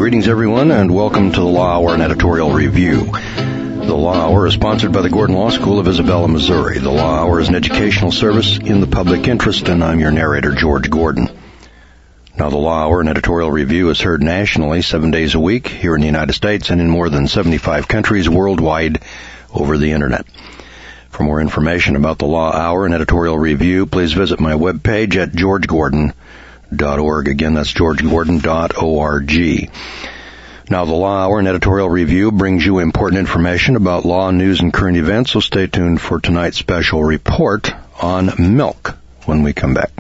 Greetings, everyone, and welcome to the Law Hour and Editorial Review. The Law Hour is sponsored by the Gordon Law School of Isabella, Missouri. The Law Hour is an educational service in the public interest, and I'm your narrator, George Gordon. Now, the Law Hour and Editorial Review is heard nationally 7 days a week here in the United States and in more than 75 countries worldwide over the Internet. For more information about the Law Hour and Editorial Review, please visit my webpage at georgegordon.org. Again, that's georgegordon.org. Now, the Law Hour and Editorial Review brings you important information about law, news, and current events, so stay tuned for tonight's special report on milk when we come back.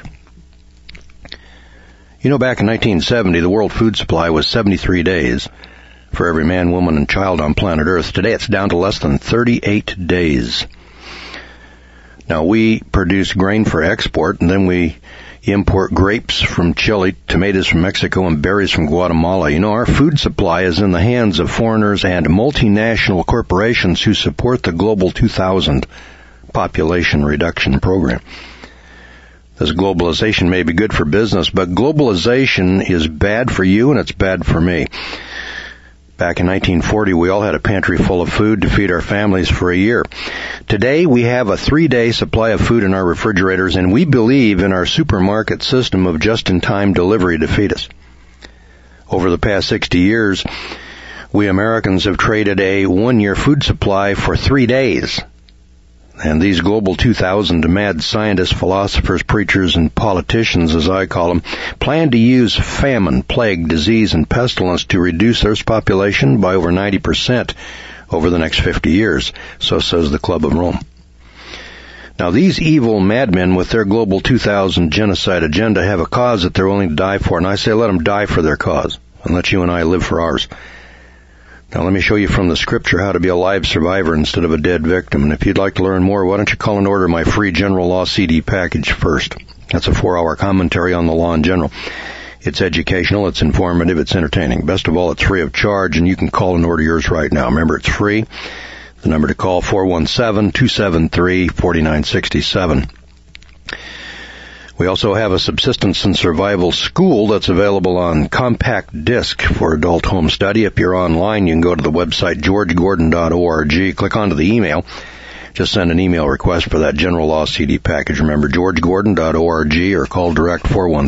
You know, back in 1970, the world food supply was 73 days for every man, woman, and child on planet Earth. Today, it's down to less than 38 days. Now, we produce grain for export, and then we import grapes from Chile, tomatoes from Mexico, and berries from Guatemala. You know, our food supply is in the hands of foreigners and multinational corporations who support the Global 2000 population reduction program. This globalization may be good for business, but globalization is bad for you and it's bad for me. Back in 1940, we all had a pantry full of food to feed our families for a year. Today, we have a 3-day supply of food in our refrigerators, and we believe in our supermarket system of just-in-time delivery to feed us. Over the past 60 years, we Americans have traded a 1-year food supply for 3 days. And these Global 2000 mad scientists, philosophers, preachers, and politicians, as I call them, plan to use famine, plague, disease, and pestilence to reduce Earth's population by over 90% over the next 50 years, so says the Club of Rome. Now, these evil madmen with their Global 2000 genocide agenda have a cause that they're willing to die for, and I say let them die for their cause, and let you and I live for ours. Now, let me show you from the scripture how to be a live survivor instead of a dead victim. And if you'd like to learn more, why don't you call and order my free General Law CD package first. That's a 4-hour commentary on the law in general. It's educational, it's informative, it's entertaining. Best of all, it's free of charge, and you can call and order yours right now. Remember, it's free. The number to call, 417-273-4967. We also have a subsistence and survival school that's available on compact disc for adult home study. If you're online, you can go to the website georgegordon.org, click onto the email. Just send an email request for that General Law CD package. Remember, georgegordon.org, or call direct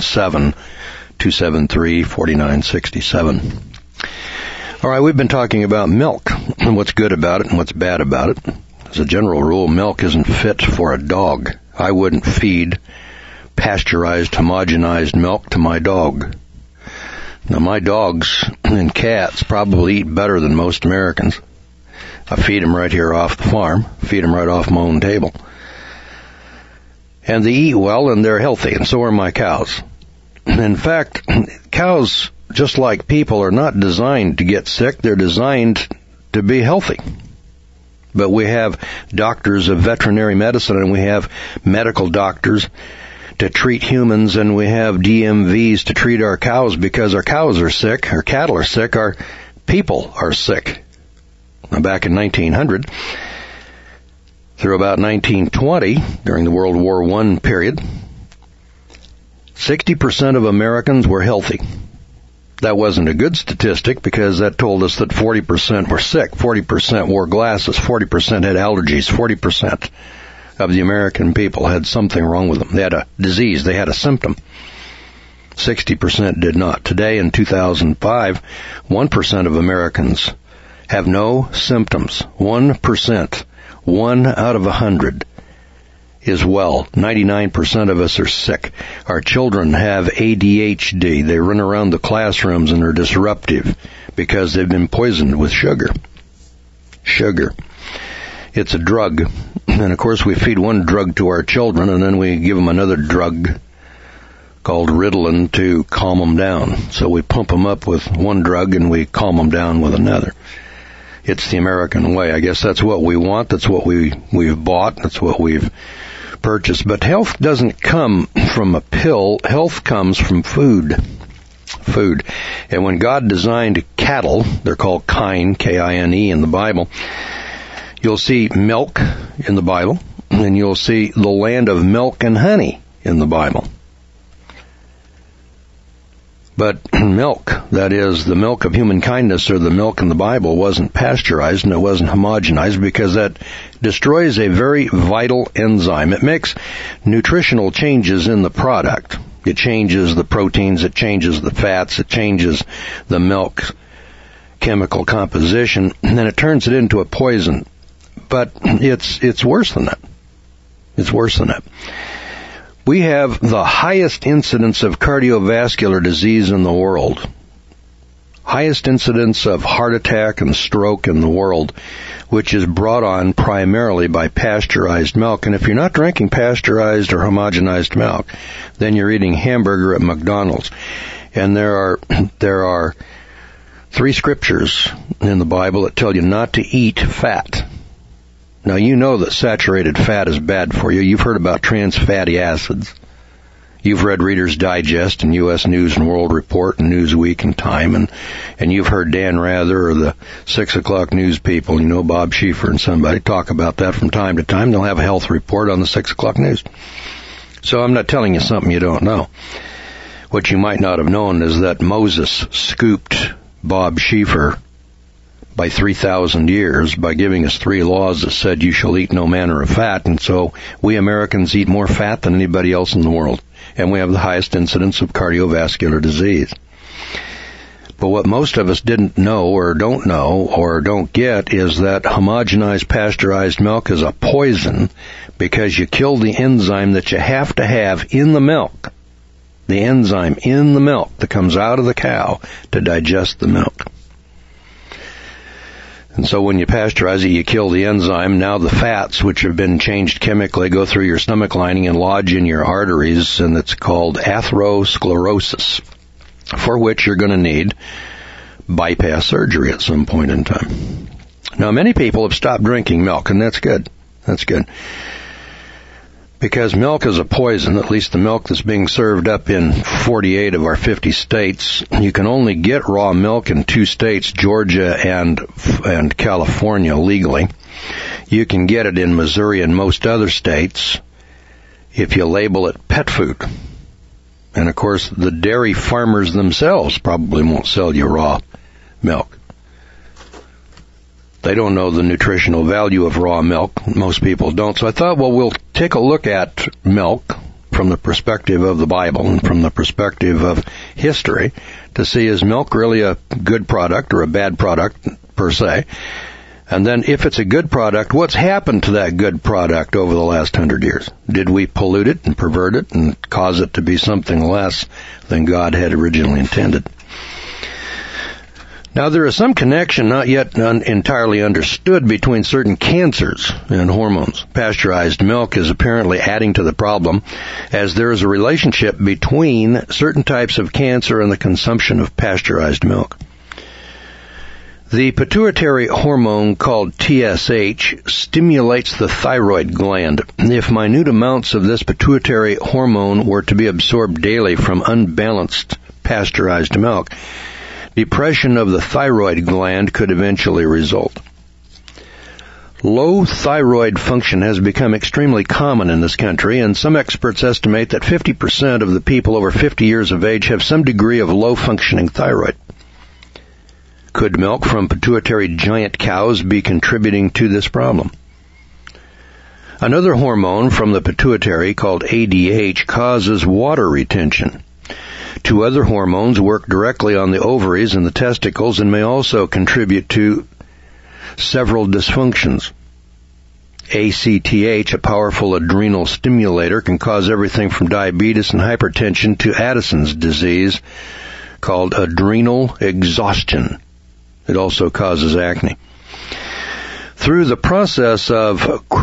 417-273-4967. All right, we've been talking about milk and what's good about it and what's bad about it. As a general rule, milk isn't fit for a dog. I wouldn't feed pasteurized, homogenized milk to my dog. Now, my dogs and cats probably eat better than most Americans. I feed them right here off the farm, feed them right off my own table. And they eat well and they're healthy, and so are my cows. In fact, cows, just like people, are not designed to get sick. They're designed to be healthy. But we have doctors of veterinary medicine, and we have medical doctors to treat humans, and we have DMVs to treat our cows because our cows are sick, our cattle are sick, our people are sick. Now, back in 1900, through about 1920, during the World War I period, 60% of Americans were healthy. That wasn't a good statistic because that told us that 40% were sick, 40% wore glasses, 40% had allergies, 40% of the American people had something wrong with them. They had a disease. They had a symptom. 60% did not. Today, in 2005, 1% of Americans have no symptoms. 1%. 1 out of 100 is well. 99% of us are sick. Our children have ADHD. They run around the classrooms and are disruptive because they've been poisoned with sugar. Sugar. It's a drug. And, of course, we feed one drug to our children, and then we give them another drug called Ritalin to calm them down. So we pump them up with one drug, and we calm them down with another. It's the American way. I guess that's what we want. That's what we've bought. That's what we've purchased. But health doesn't come from a pill. Health comes from food. Food. And when God designed cattle, they're called kine, K-I-N-E, in the Bible, you'll see milk in the Bible, and you'll see the land of milk and honey in the Bible. But milk, that is, the milk of human kindness or the milk in the Bible, wasn't pasteurized and it wasn't homogenized because that destroys a very vital enzyme. It makes nutritional changes in the product. It changes the proteins, it changes the fats, it changes the milk chemical composition, and then it turns it into a poison. But it's worse than that. It's worse than that. We have the highest incidence of cardiovascular disease in the world. Highest incidence of heart attack and stroke in the world, which is brought on primarily by pasteurized milk. And if you're not drinking pasteurized or homogenized milk, then you're eating hamburger at McDonald's. And there are 3 scriptures in the Bible that tell you not to eat fat. Now, you know that saturated fat is bad for you. You've heard about trans fatty acids. You've read Reader's Digest and U.S. News and World Report and Newsweek and Time, and you've heard Dan Rather or the 6 o'clock news people, Bob Schieffer and somebody talk about that from time to time. They'll have a health report on the 6 o'clock news. So I'm not telling you something you don't know. What you might not have known is that Moses scooped Bob Schieffer by 3,000 years by giving us 3 laws that said you shall eat no manner of fat, and so we Americans eat more fat than anybody else in the world, and we have the highest incidence of cardiovascular disease. But what most of us didn't know or don't get is that homogenized pasteurized milk is a poison because you kill the enzyme that you have to have in the milk, the enzyme in the milk that comes out of the cow to digest the milk. And so when you pasteurize it, you kill the enzyme. Now the fats, which have been changed chemically, go through your stomach lining and lodge in your arteries, and it's called atherosclerosis, for which you're going to need bypass surgery at some point in time. Now, many people have stopped drinking milk, and that's good. That's good. Because milk is a poison, at least the milk that's being served up in 48 of our 50 states. You can only get raw milk in 2 states, Georgia and California, legally. You can get it in Missouri and most other states if you label it pet food. And of course, the dairy farmers themselves probably won't sell you raw milk. They don't know the nutritional value of raw milk. Most people don't. So I thought, well, we'll take a look at milk from the perspective of the Bible and from the perspective of history to see, is milk really a good product or a bad product per se? And then if it's a good product, what's happened to that good product over the last 100 years? Did we pollute it and pervert it and cause it to be something less than God had originally intended? Now, there is some connection not yet entirely understood between certain cancers and hormones. Pasteurized milk is apparently adding to the problem, as there is a relationship between certain types of cancer and the consumption of pasteurized milk. The pituitary hormone called TSH stimulates the thyroid gland. If minute amounts of this pituitary hormone were to be absorbed daily from unbalanced pasteurized milk, depression of the thyroid gland could eventually result. Low thyroid function has become extremely common in this country, and some experts estimate that 50% of the people over 50 years of age have some degree of low-functioning thyroid. Could milk from pituitary giant cows be contributing to this problem? Another hormone from the pituitary, called ADH, causes water retention. 2 other hormones work directly on the ovaries and the testicles and may also contribute to several dysfunctions. ACTH, a powerful adrenal stimulator, can cause everything from diabetes and hypertension to Addison's disease, called adrenal exhaustion. It also causes acne. Through the process of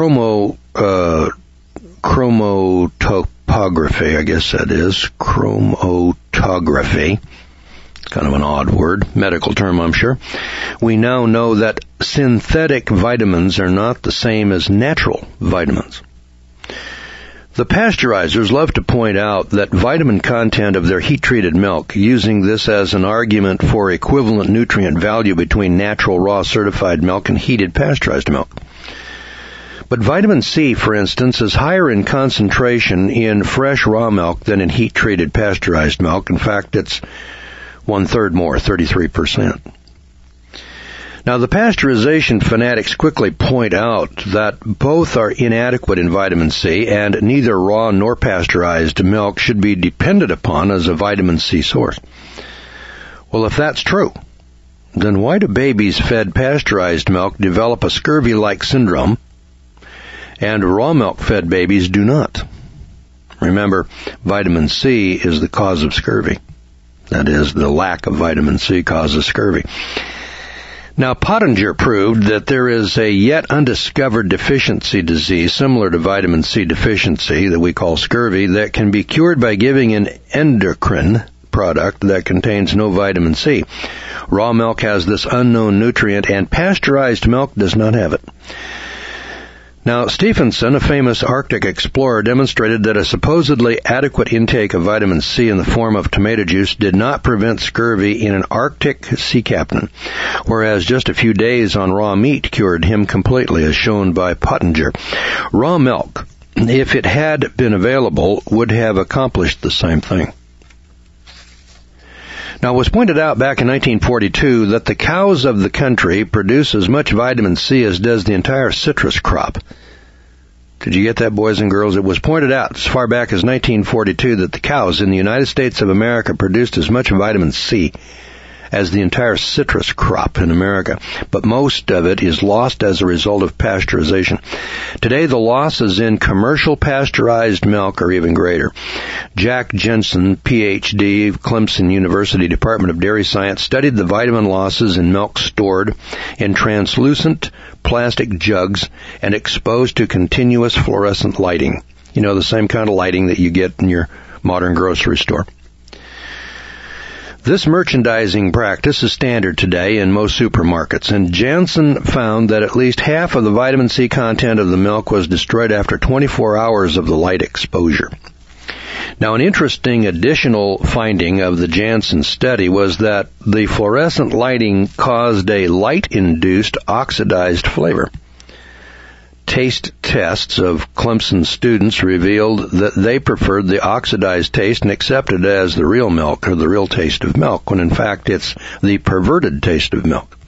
chromatography, I guess that is, chromatography, kind of an odd word, medical term I'm sure, we now know that synthetic vitamins are not the same as natural vitamins. The pasteurizers love to point out that vitamin content of their heat-treated milk, using this as an argument for equivalent nutrient value between natural raw certified milk and heated pasteurized milk. But vitamin C, for instance, is higher in concentration in fresh raw milk than in heat-treated pasteurized milk. In fact, it's 1/3 more, 33%. Now, the pasteurization fanatics quickly point out that both are inadequate in vitamin C, and neither raw nor pasteurized milk should be depended upon as a vitamin C source. Well, if that's true, then why do babies fed pasteurized milk develop a scurvy-like syndrome, and raw milk-fed babies do not? Remember, vitamin C is the cause of scurvy. That is, the lack of vitamin C causes scurvy. Now, Pottinger proved that there is a yet undiscovered deficiency disease similar to vitamin C deficiency that we call scurvy that can be cured by giving an endocrine product that contains no vitamin C. Raw milk has this unknown nutrient, and pasteurized milk does not have it. Now, Stephenson, a famous Arctic explorer, demonstrated that a supposedly adequate intake of vitamin C in the form of tomato juice did not prevent scurvy in an Arctic sea captain, whereas just a few days on raw meat cured him completely, as shown by Pottinger. Raw milk, if it had been available, would have accomplished the same thing. Now, it was pointed out back in 1942 that the cows of the country produce as much vitamin C as does the entire citrus crop. Did you get that, boys and girls? It was pointed out as far back as 1942 that the cows in the United States of America produced as much vitamin C as the entire citrus crop in America, but most of it is lost as a result of pasteurization. Today, the losses in commercial pasteurized milk are even greater. Jack Jensen, Ph.D., Clemson University Department of Dairy Science, studied the vitamin losses in milk stored in translucent plastic jugs and exposed to continuous fluorescent lighting. You know, the same kind of lighting that you get in your modern grocery store. This merchandising practice is standard today in most supermarkets, and Janssen found that at least half of the vitamin C content of the milk was destroyed after 24 hours of the light exposure. Now, an interesting additional finding of the Janssen study was that the fluorescent lighting caused a light-induced oxidized flavor. Taste tests of Clemson students revealed that they preferred the oxidized taste and accepted it as the real milk or the real taste of milk, when in fact it's the perverted taste of milk.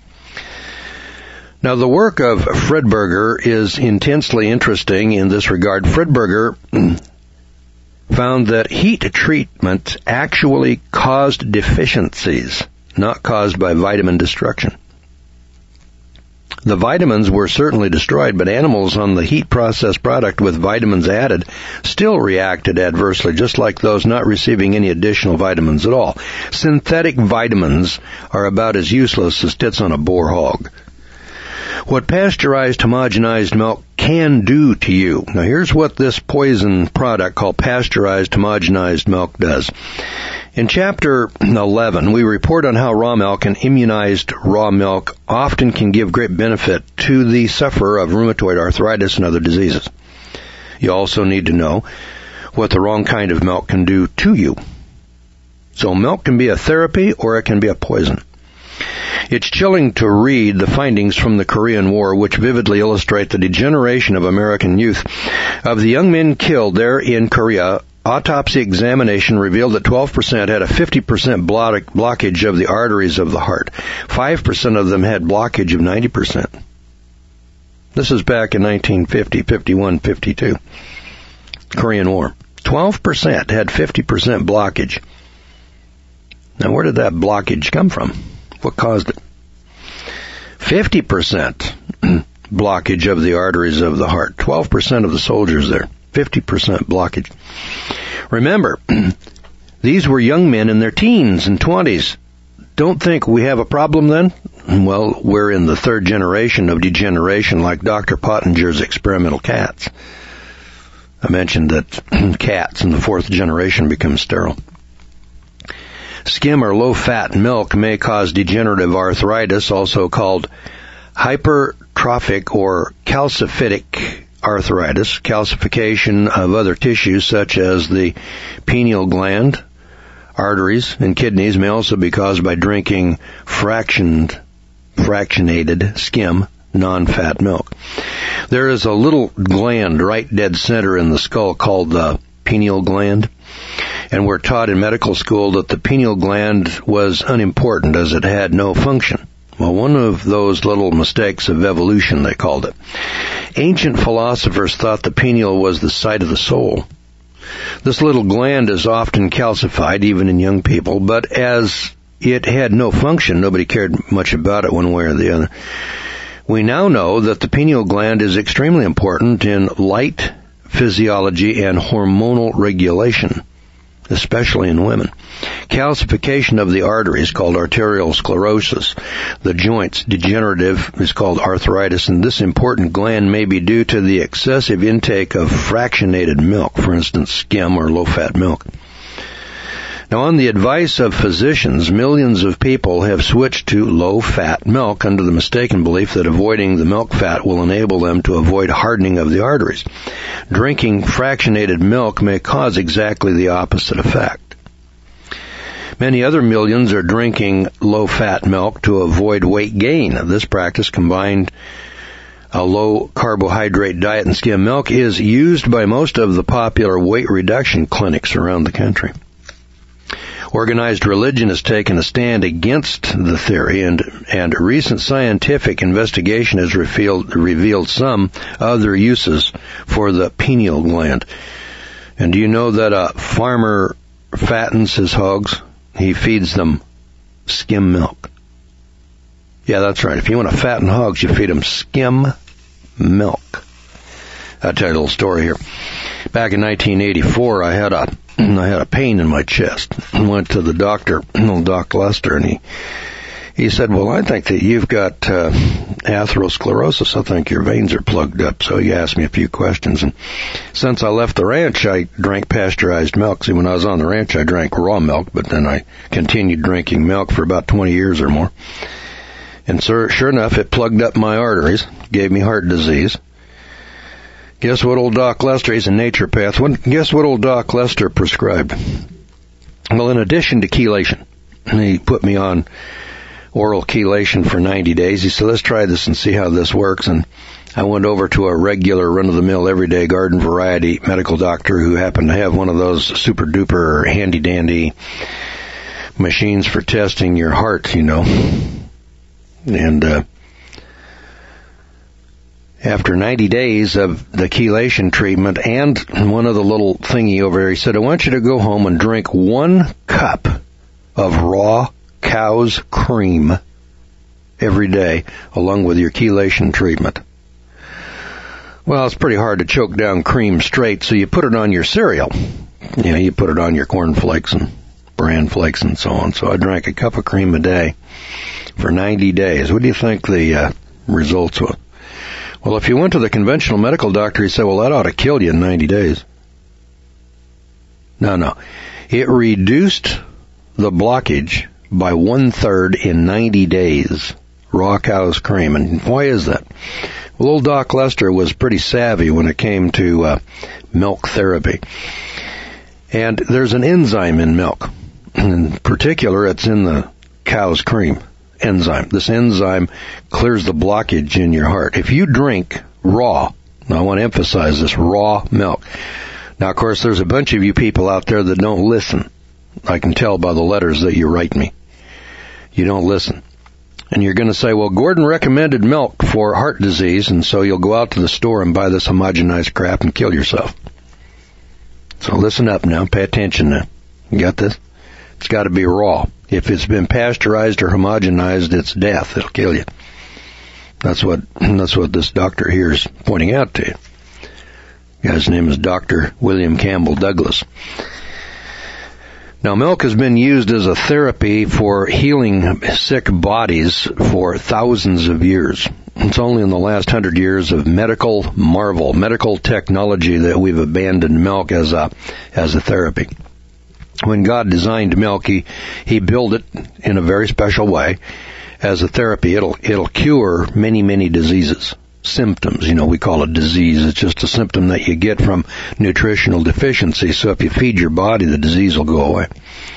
Now, the work of Fredberger is intensely interesting in this regard. Fredberger found that heat treatment actually caused deficiencies, not caused by vitamin destruction. The vitamins were certainly destroyed, but animals on the heat processed product with vitamins added still reacted adversely, just like those not receiving any additional vitamins at all. Synthetic vitamins are about as useless as tits on a boar hog. What pasteurized homogenized milk can do to you. Now, here's what this poison product called pasteurized homogenized milk does. In Chapter 11, we report on how raw milk and immunized raw milk often can give great benefit to the sufferer of rheumatoid arthritis and other diseases. You also need to know what the wrong kind of milk can do to you. So milk can be a therapy or it can be a poison. It's chilling to read the findings from the Korean War, which vividly illustrate the degeneration of American youth. Of the young men killed there in Korea, autopsy examination revealed that 12% had a 50% blockage of the arteries of the heart. 5% of them had blockage of 90%. This is back in 1950, 51, 52. Korean War. 12% had 50% blockage. Now, where did that blockage come from? What caused it? 50% blockage of the arteries of the heart. 12% of the soldiers there. 50% blockage. Remember, these were young men in their teens and 20s. Don't think we have a problem then? Well, we're in the third generation of degeneration, like Dr. Pottinger's experimental cats. I mentioned that cats in the fourth generation become sterile. Skim or low-fat milk may cause degenerative arthritis, also called hypertrophic or calcific arthritis. Calcification of other tissues such as the pineal gland, arteries, and kidneys may also be caused by drinking fractionated skim, non-fat milk. There is a little gland right dead center in the skull called the pineal gland, and were taught in medical school that the pineal gland was unimportant as it had no function. Well, one of those little mistakes of evolution, they called it. Ancient philosophers thought the pineal was the site of the soul. This little gland is often calcified, even in young people, but as it had no function, nobody cared much about it one way or the other. We now know that the pineal gland is extremely important in light physiology and hormonal regulation, especially in women. Calcification of the arteries, called arterial sclerosis. The joints, degenerative, is called arthritis, and this important gland may be due to the excessive intake of fractionated milk, for instance, skim or low-fat milk. Now, on the advice of physicians, millions of people have switched to low-fat milk under the mistaken belief that avoiding the milk fat will enable them to avoid hardening of the arteries. Drinking fractionated milk may cause exactly the opposite effect. Many other millions are drinking low-fat milk to avoid weight gain. This practice, combined a low-carbohydrate diet and skim milk, is used by most of the popular weight reduction clinics around the country. Organized religion has taken a stand against the theory, and recent scientific investigation has revealed some other uses for the pineal gland. And do you know that a farmer fattens his hogs? He feeds them skim milk. Yeah, that's right. If you want to fatten hogs, you feed them skim milk. I'll tell you a little story here. Back in 1984, I had a pain in my chest. I went to the doctor, old Doc Lester, and he said, well, I think that you've got atherosclerosis. I think your veins are plugged up. So he asked me a few questions. And since I left the ranch, I drank pasteurized milk. See, when I was on the ranch, I drank raw milk, but then I continued drinking milk for about 20 years or more. And sure enough, it plugged up my arteries, gave me heart disease. Guess what old Doc Lester, he's a naturopath, guess what old Doc Lester prescribed? Well, in addition to chelation, he put me on oral chelation for 90 days. He said, let's try this and see how this works. And I went over to a regular run-of-the-mill everyday garden variety medical doctor who happened to have one of those super-duper handy-dandy machines for testing your heart, you know. And after 90 days of the chelation treatment and one of the little thingy over here, he said, I want you to go home and drink 1 cup of raw cow's cream every day along with your chelation treatment. Well, it's pretty hard to choke down cream straight, so you put it on your cereal. You know, you put it on your cornflakes and bran flakes and so on. So I drank a cup of cream a day for 90 days. What do you think the results were? Well, if you went to the conventional medical doctor, he said, well, that ought to kill you in 90 days. No. It reduced the blockage by 1/3 in 90 days. Raw cow's cream. And why is that? Well, old Doc Lester was pretty savvy when it came to milk therapy. And there's an enzyme in milk. In particular, it's in the cow's cream enzyme. This enzyme clears the blockage in your heart. If you drink raw, now I want to emphasize this, raw milk. Now, of course, there's a bunch of you people out there that don't listen. I can tell by the letters that you write me. You don't listen. And you're going to say, well, Gordon recommended milk for heart disease, and so you'll go out to the store and buy this homogenized crap and kill yourself. So listen up now. Pay attention now. You got this? It's got to be raw. If it's been pasteurized or homogenized, it's death. It'll kill you. That's what this doctor here is pointing out to you. The guy's name is Dr. William Campbell Douglas. Now, milk has been used as a therapy for healing sick bodies for thousands of years. It's only in the last 100 years of medical marvel, medical technology, that we've abandoned milk as a therapy. When God designed milk, He built it in a very special way as a therapy. It'll cure many, many diseases. Symptoms, we call it disease. It's just a symptom that you get from nutritional deficiency. So if you feed your body, the disease will go away.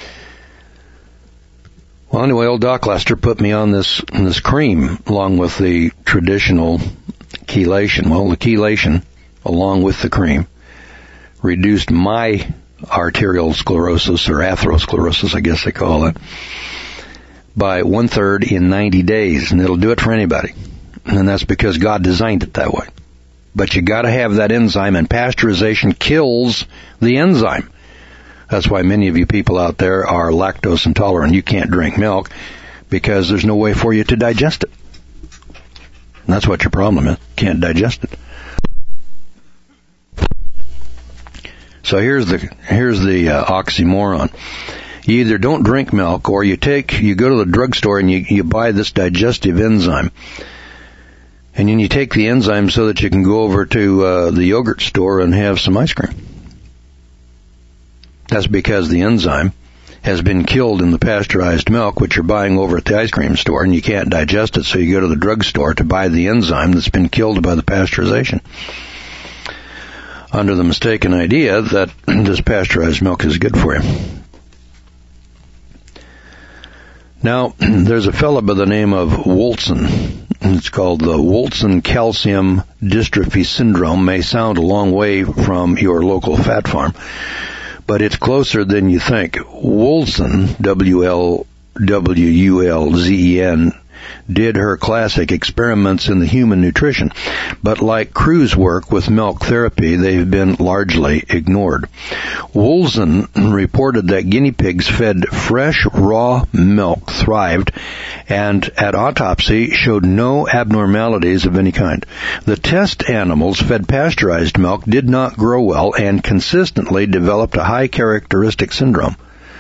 Well, anyway, old Doc Lester put me on this cream along with the traditional chelation. Well, the chelation, along with the cream, reduced my arterial sclerosis or atherosclerosis, I guess they call it, by 1/3 in 90 days. And it'll do it for anybody. And that's because God designed it that way. But you gotta have that enzyme, and pasteurization kills the enzyme. That's why many of you people out there are lactose intolerant. You can't drink milk because there's no way for you to digest it. And that's what your problem is. Can't digest it. So here's the oxymoron. You either don't drink milk, or you go to the drugstore and you buy this digestive enzyme. And then you take the enzyme so that you can go over to the yogurt store and have some ice cream. That's because the enzyme has been killed in the pasteurized milk, which you're buying over at the ice cream store, and you can't digest it, so you go to the drugstore to buy the enzyme that's been killed by the pasteurization, under the mistaken idea that this pasteurized milk is good for you. Now, there's a fellow by the name of Wolson. It's called the Wolson Calcium Dystrophy Syndrome. May sound a long way from your local fat farm, but it's closer than you think. Wolson, W-L-W-U-L-Z-E-N, did her classic experiments in the human nutrition, but like Crew's work with milk therapy, they've been largely ignored. Wolson reported that guinea pigs fed fresh, raw milk thrived, and at autopsy showed no abnormalities of any kind. The test animals fed pasteurized milk did not grow well and consistently developed a high characteristic syndrome,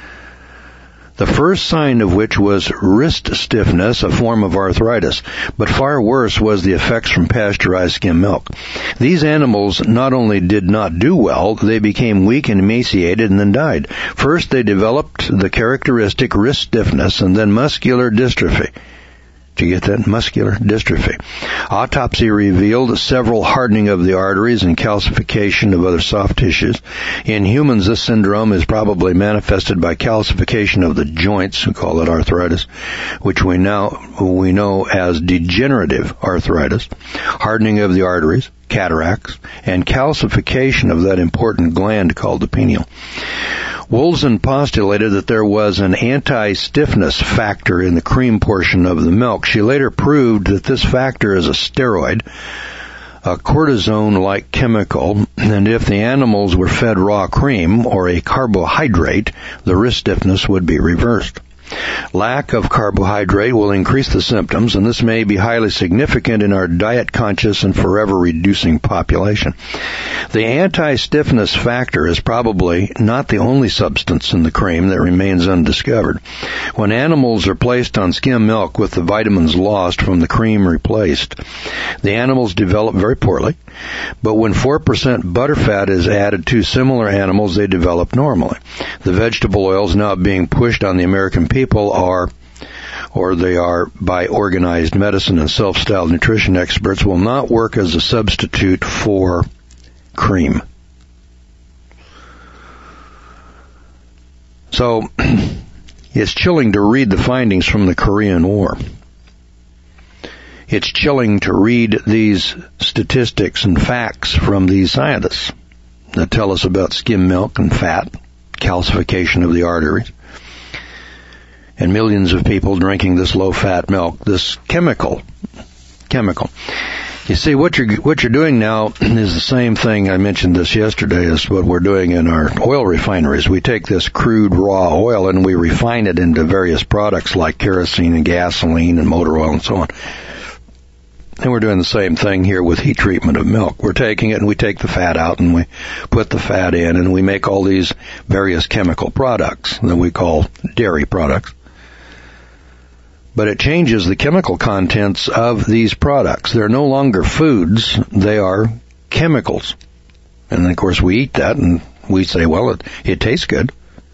the first sign of which was wrist stiffness, a form of arthritis. But far worse was the effects from pasteurized skim milk. These animals not only did not do well, they became weak and emaciated and then died. First, they developed the characteristic wrist stiffness and then muscular dystrophy. Did you get that? Muscular dystrophy. Autopsy revealed several hardening of the arteries and calcification of other soft tissues. In humans, this syndrome is probably manifested by calcification of the joints, we call it arthritis, which we know as degenerative arthritis, hardening of the arteries, cataracts, and calcification of that important gland called the pineal. Wolson postulated that there was an anti-stiffness factor in the cream portion of the milk. She later proved that this factor is a steroid, a cortisone-like chemical, and if the animals were fed raw cream or a carbohydrate, the wrist stiffness would be reversed. Lack of carbohydrate will increase the symptoms, and this may be highly significant in our diet-conscious and forever-reducing population. The anti-stiffness factor is probably not the only substance in the cream that remains undiscovered. When animals are placed on skim milk with the vitamins lost from the cream replaced, the animals develop very poorly, but when 4% butterfat is added to similar animals, they develop normally. The vegetable oils now being pushed on the American people are by organized medicine and self-styled nutrition experts will not work as a substitute for cream. So, it's chilling to read the findings from the Korean War. It's chilling to read these statistics and facts from these scientists that tell us about skim milk and fat, calcification of the arteries, and millions of people drinking this low-fat milk, this chemical. You see, what you're doing now is the same thing, I mentioned this yesterday, as what we're doing in our oil refineries. We take this crude raw oil and we refine it into various products like kerosene and gasoline and motor oil and so on. And we're doing the same thing here with heat treatment of milk. We're taking it and we take the fat out and we put the fat in and we make all these various chemical products that we call dairy products. But it changes the chemical contents of these products. They're no longer foods, they are chemicals. And of course we eat that and we say, well, it tastes good.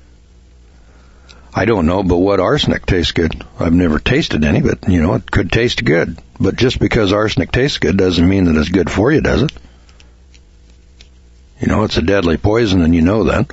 I don't know, but what arsenic tastes good? I've never tasted any, but it could taste good. But just because arsenic tastes good doesn't mean that it's good for you, does it? It's a deadly poison and you know that.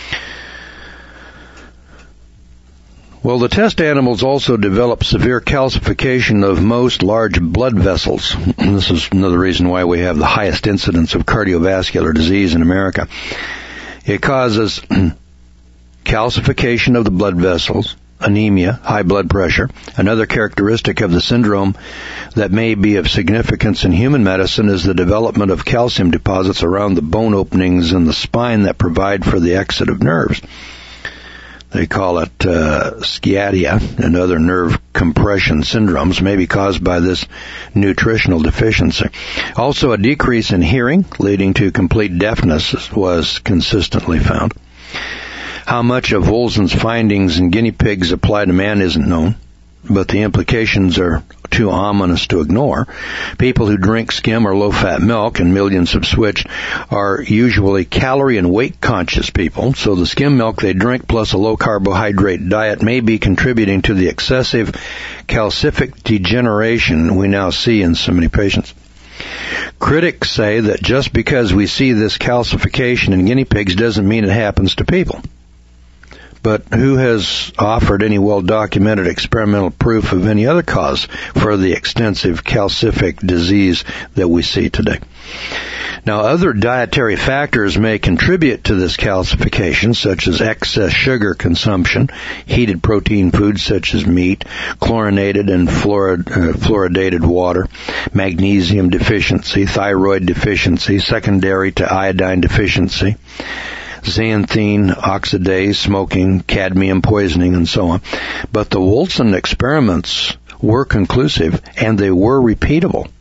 Well, the test animals also developed severe calcification of most large blood vessels. And this is another reason why we have the highest incidence of cardiovascular disease in America. It causes calcification of the blood vessels, anemia, high blood pressure. Another characteristic of the syndrome that may be of significance in human medicine is the development of calcium deposits around the bone openings in the spine that provide for the exit of nerves. They call it sciatia, and other nerve compression syndromes may be caused by this nutritional deficiency. Also, a decrease in hearing, leading to complete deafness, was consistently found. How much of Wolzen's findings in guinea pigs apply to man isn't known, but the implications are too ominous to ignore. People who drink skim or low-fat milk, and millions have switched, are usually calorie and weight-conscious people, so the skim milk they drink plus a low-carbohydrate diet may be contributing to the excessive calcific degeneration we now see in so many patients. Critics say that just because we see this calcification in guinea pigs doesn't mean it happens to people. But who has offered any well-documented experimental proof of any other cause for the extensive calcific disease that we see today? Now, other dietary factors may contribute to this calcification, such as excess sugar consumption, heated protein foods such as meat, chlorinated and fluoridated water, magnesium deficiency, thyroid deficiency, secondary to iodine deficiency, xanthine oxidase, smoking, cadmium poisoning, and so on. But the Wolzen experiments were conclusive, and they were repeatable.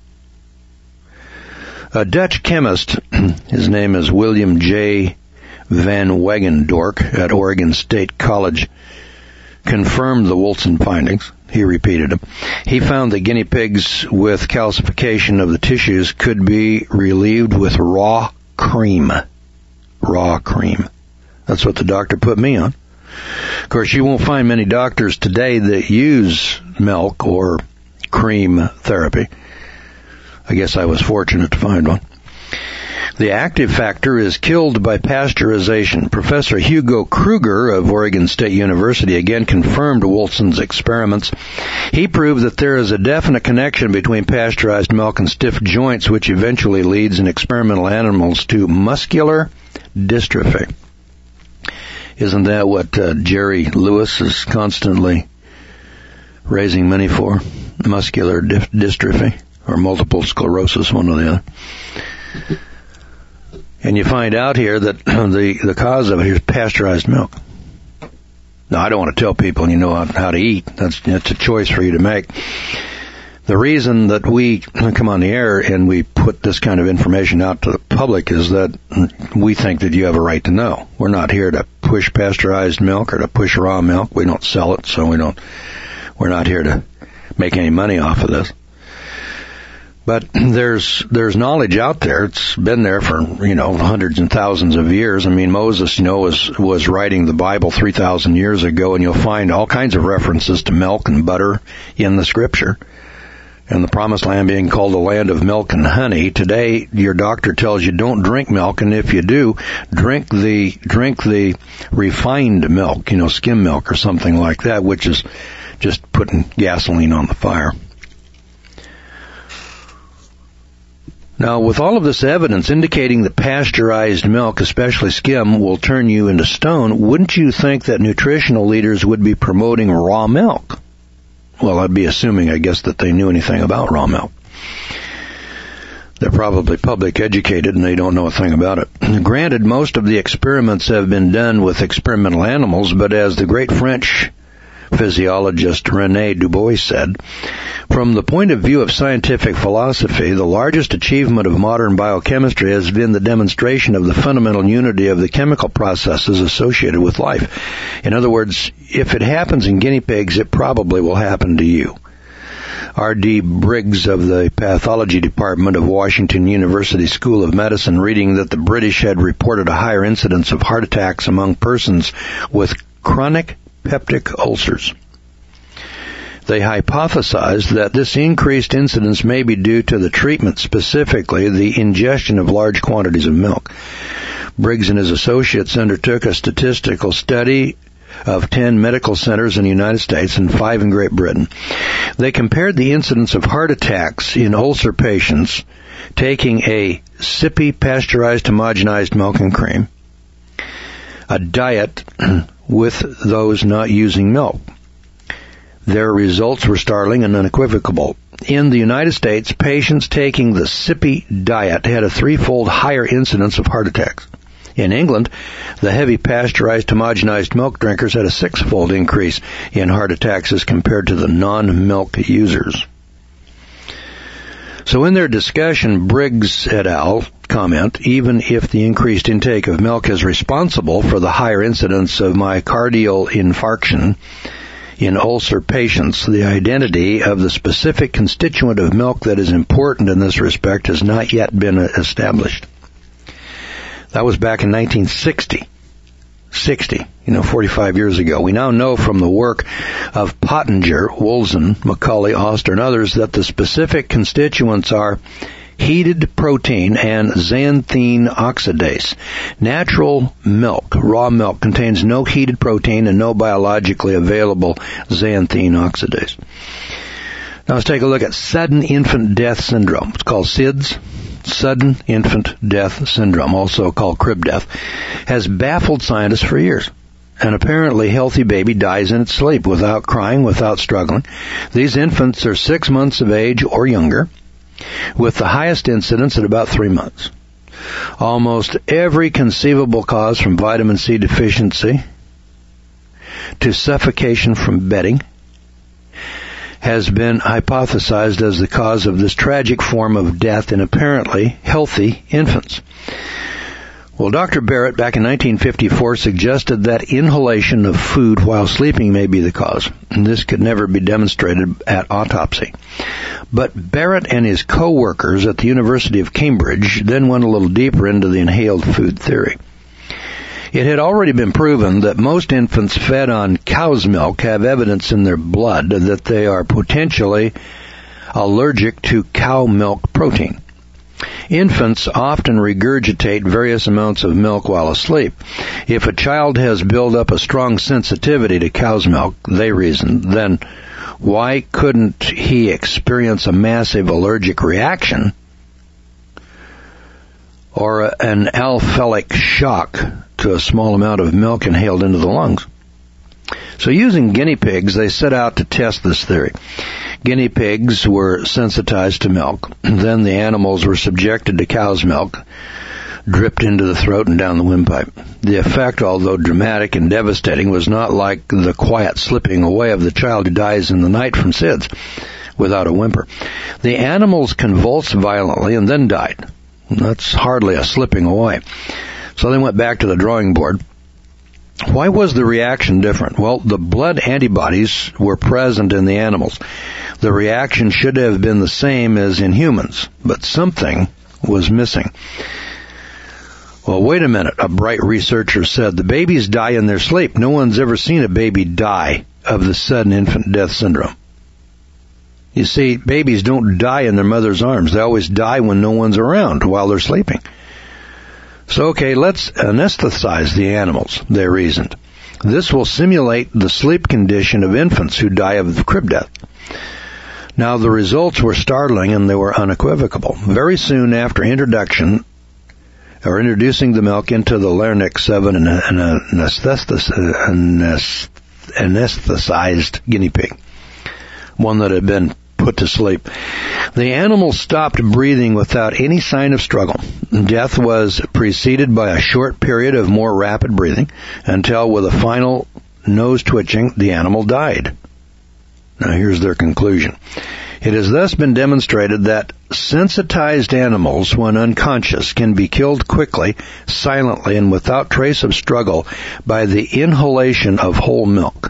A Dutch chemist, his name is William J. van Wagendorp at Oregon State College, confirmed the Wolzen findings. He repeated them. He found that guinea pigs with calcification of the tissues could be relieved with raw cream. Raw cream. That's what the doctor put me on. Of course, you won't find many doctors today that use milk or cream therapy. I guess I was fortunate to find one. The active factor is killed by pasteurization. Professor Hugo Kruger of Oregon State University again confirmed Wolzen's experiments. He proved that there is a definite connection between pasteurized milk and stiff joints, which eventually leads in experimental animals to muscular dystrophy. Isn't that what Jerry Lewis is constantly raising money for? Muscular dystrophy or multiple sclerosis, one or the other. And you find out here that the cause of it is pasteurized milk. Now, I don't want to tell people you know how to eat. That's a choice for you to make. The reason that we come on the air and we put this kind of information out to the public is that we think that you have a right to know. We're not here to push pasteurized milk or to push raw milk. We don't sell it, so we're not here to make any money off of this. But there's knowledge out there. It's been there for, hundreds and thousands of years. I mean, Moses, was writing the Bible 3,000 years ago, and you'll find all kinds of references to milk and butter in the scripture. And the promised land being called the land of milk and honey. Today, your doctor tells you don't drink milk, and if you do, drink the refined milk, skim milk or something like that, which is just putting gasoline on the fire. Now, with all of this evidence indicating that pasteurized milk, especially skim, will turn you into stone, wouldn't you think that nutritional leaders would be promoting raw milk? Well, I'd be assuming, I guess, that they knew anything about raw milk. They're probably public educated and they don't know a thing about it. Granted, most of the experiments have been done with experimental animals, but as the great French physiologist René Dubois said, from the point of view of scientific philosophy, the largest achievement of modern biochemistry has been the demonstration of the fundamental unity of the chemical processes associated with life. In other words, if it happens in guinea pigs, it probably will happen to you. R.D. Briggs of the Pathology Department of Washington University School of Medicine, reading that the British had reported a higher incidence of heart attacks among persons with chronic peptic ulcers. They hypothesized that this increased incidence may be due to the treatment, specifically the ingestion of large quantities of milk. Briggs and his associates undertook a statistical study of 10 medical centers in the United States and 5 in Great Britain. They compared the incidence of heart attacks in ulcer patients taking a sippy pasteurized homogenized milk and cream a diet with those not using milk. Their results were startling and unequivocal. In the United States, patients taking the SIPI diet had a 3-fold higher incidence of heart attacks. In England, the heavy pasteurized homogenized milk drinkers had a 6-fold increase in heart attacks as compared to the non-milk users. So in their discussion, Briggs et al. Comment, even if the increased intake of milk is responsible for the higher incidence of myocardial infarction in ulcer patients, the identity of the specific constituent of milk that is important in this respect has not yet been established. That was back in 1960. 45 years ago. We now know from the work of Pottinger, Woolson, McCulley, Oster, and others that the specific constituents are heated protein and xanthine oxidase. Natural milk, raw milk, contains no heated protein and no biologically available xanthine oxidase. Now let's take a look at sudden infant death syndrome. It's called SIDS. Sudden infant death syndrome, also called crib death, has baffled scientists for years. An apparently healthy baby dies in its sleep without crying, without struggling. These infants are 6 months of age or younger, with the highest incidence at about 3 months. Almost every conceivable cause, from vitamin C deficiency to suffocation from bedding, has been hypothesized as the cause of this tragic form of death in apparently healthy infants. Well, Dr. Barrett, back in 1954, suggested that inhalation of food while sleeping may be the cause. And this could never be demonstrated at autopsy. But Barrett and his co-workers at the University of Cambridge then went a little deeper into the inhaled food theory. It had already been proven that most infants fed on cow's milk have evidence in their blood that they are potentially allergic to cow milk protein. Infants often regurgitate various amounts of milk while asleep. If a child has built up a strong sensitivity to cow's milk, they reasoned, then why couldn't he experience a massive allergic reaction or an anaphylactic shock to a small amount of milk inhaled into the lungs? So using guinea pigs, they set out to test this theory. Guinea pigs were sensitized to milk. Then the animals were subjected to cow's milk, dripped into the throat and down the windpipe. The effect, although dramatic and devastating, was not like the quiet slipping away of the child who dies in the night from SIDS without a whimper. The animals convulsed violently and then died. That's hardly a slipping away. So they went back to the drawing board. Why was the reaction different? Well, the blood antibodies were present in the animals. The reaction should have been the same as in humans, but something was missing. Well, wait a minute, a bright researcher said. The babies die in their sleep. No one's ever seen a baby die of the sudden infant death syndrome. You see, babies don't die in their mother's arms. They always die when no one's around while they're sleeping. So, okay, let's anesthetize the animals, they reasoned. This will simulate the sleep condition of infants who die of crib death. Now, the results were startling and they were unequivocal. Very soon after introducing the milk into the larynx of an anesthetized guinea pig, one that had been put to sleep, the animal stopped breathing without any sign of struggle. Death was preceded by a short period of more rapid breathing until, with a final nose twitching, the animal died. Now here's their conclusion. It has thus been demonstrated that sensitized animals, when unconscious, can be killed quickly, silently, and without trace of struggle by the inhalation of whole milk.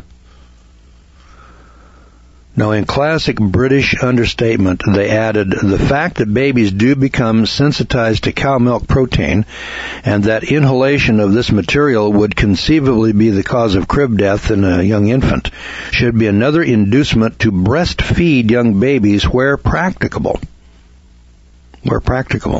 Now, in classic British understatement, they added, the fact that babies do become sensitized to cow milk protein and that inhalation of this material would conceivably be the cause of crib death in a young infant should be another inducement to breastfeed young babies where practicable. Where practicable.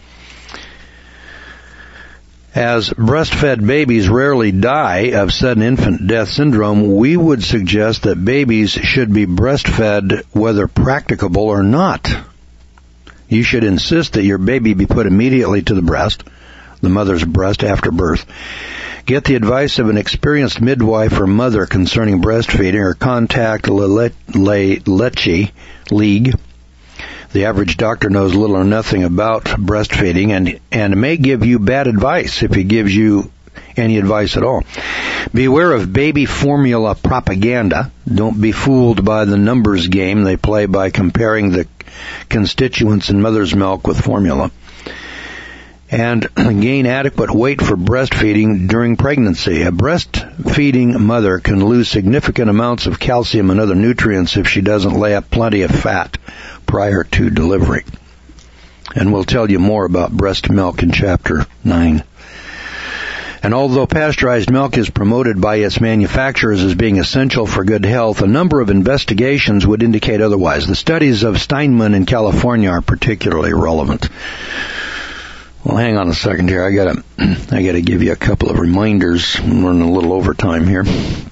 As breastfed babies rarely die of sudden infant death syndrome, we would suggest that babies should be breastfed whether practicable or not. You should insist that your baby be put immediately to the breast, the mother's breast after birth. Get the advice of an experienced midwife or mother concerning breastfeeding, or contact La Leche League. The average doctor knows little or nothing about breastfeeding and may give you bad advice if he gives you any advice at all. Beware of baby formula propaganda. Don't be fooled by the numbers game they play by comparing the constituents in mother's milk with formula. And gain adequate weight for breastfeeding during pregnancy. A breastfeeding mother can lose significant amounts of calcium and other nutrients if she doesn't lay up plenty of fat prior to delivery. And we'll tell you more about breast milk in Chapter 9. And although pasteurized milk is promoted by its manufacturers as being essential for good health, a number of investigations would indicate otherwise. The studies of Steinman in California are particularly relevant. Well, hang on a second here. I gotta give you a couple of reminders. I'm running a little overtime here.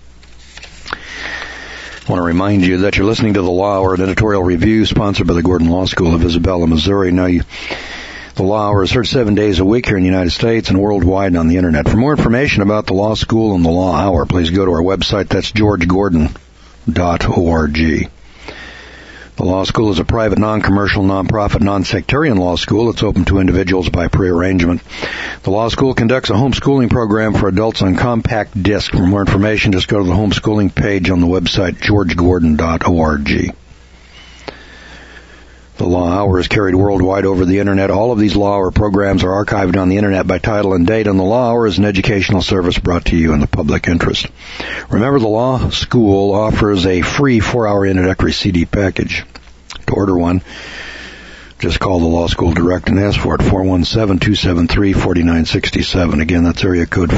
I want to remind you that you're listening to The Law Hour, an editorial review sponsored by the Gordon Law School of Isabella, Missouri. Now, The Law Hour is heard 7 days a week here in the United States and worldwide on the Internet. For more information about the Law School and the Law Hour, please go to our website. That's georgegordon.org. The Law School is a private, non-commercial, non-profit, non-sectarian law school. It's open to individuals by prearrangement. The Law School conducts a homeschooling program for adults on compact disc. For more information, just go to the homeschooling page on the website, georgegordon.org. The Law Hour is carried worldwide over the Internet. All of these Law Hour programs are archived on the Internet by title and date, and the Law Hour is an educational service brought to you in the public interest. Remember, the Law School offers a free 4-hour introductory CD package. To order one, just call the Law School direct and ask for it, 417-273-4967. Again, that's area code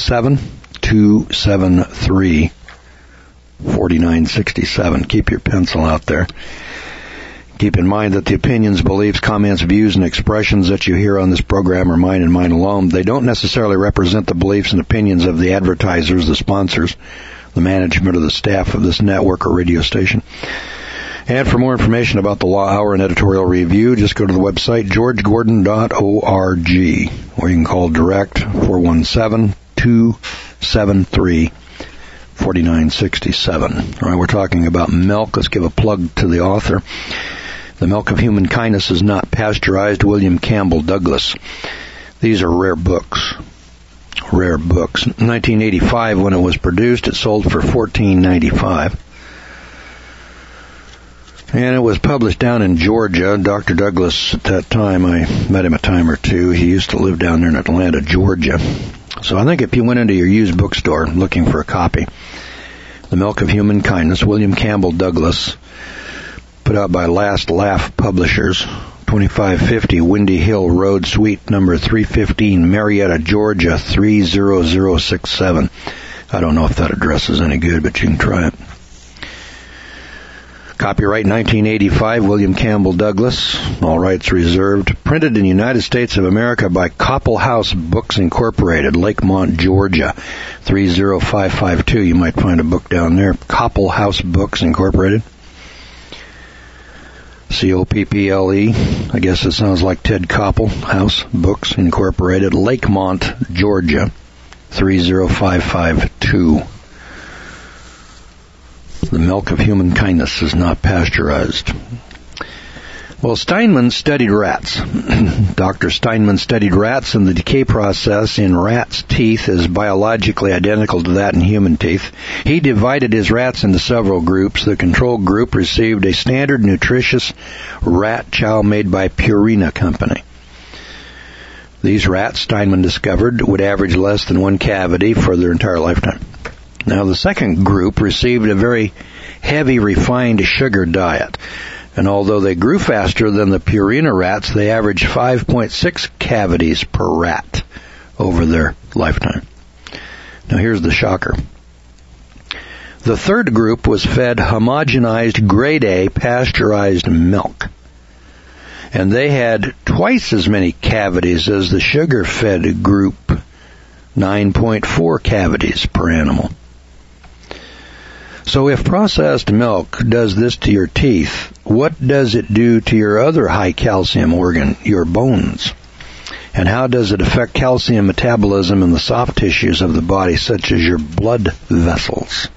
417-273-4967. Keep your pencil out there. Keep in mind that the opinions, beliefs, comments, views, and expressions that you hear on this program are mine and mine alone. They don't necessarily represent the beliefs and opinions of the advertisers, the sponsors, the management, or the staff of this network or radio station. And for more information about the Law Hour and editorial review, just go to the website, georgegordon.org, or you can call direct, 417-273-4967. All right, we're talking about milk. Let's give a plug to the author. The Milk of Human Kindness is Not Pasteurized, William Campbell Douglas. These are rare books. Rare books. In 1985, when it was produced, it sold for $14.95. And it was published down in Georgia. Dr. Douglas, at that time, I met him a time or two. He used to live down there in Atlanta, Georgia. So I think if you went into your used bookstore looking for a copy, The Milk of Human Kindness, William Campbell Douglas, put out by Last Laugh Publishers, 2550 Windy Hill Road, Suite number 315, Marietta, Georgia, 30067. I don't know if that address is any good, but you can try it. Copyright 1985, William Campbell Douglas, all rights reserved. Printed in the United States of America by Koppel House Books Incorporated, Lakemont, Georgia, 30552. You might find a book down there. Koppel House Books Incorporated. C-O-P-P-L-E. I guess it sounds like Ted Koppel House Books Incorporated, Lakemont, Georgia, 30552. The Milk of Human Kindness is Not Pasteurized. Well, Steinman studied rats. Dr. Steinman studied rats, and the decay process in rats' teeth is biologically identical to that in human teeth. He divided his rats into several groups. The control group received a standard nutritious rat chow made by Purina Company. These rats, Steinman discovered, would average less than one cavity for their entire lifetime. Now, the second group received a very heavy refined sugar diet. And although they grew faster than the Purina rats, they averaged 5.6 cavities per rat over their lifetime. Now, here's the shocker. The third group was fed homogenized grade A pasteurized milk. And they had twice as many cavities as the sugar-fed group, 9.4 cavities per animal. So if processed milk does this to your teeth, what does it do to your other high calcium organ, your bones? And how does it affect calcium metabolism in the soft tissues of the body, such as your blood vessels?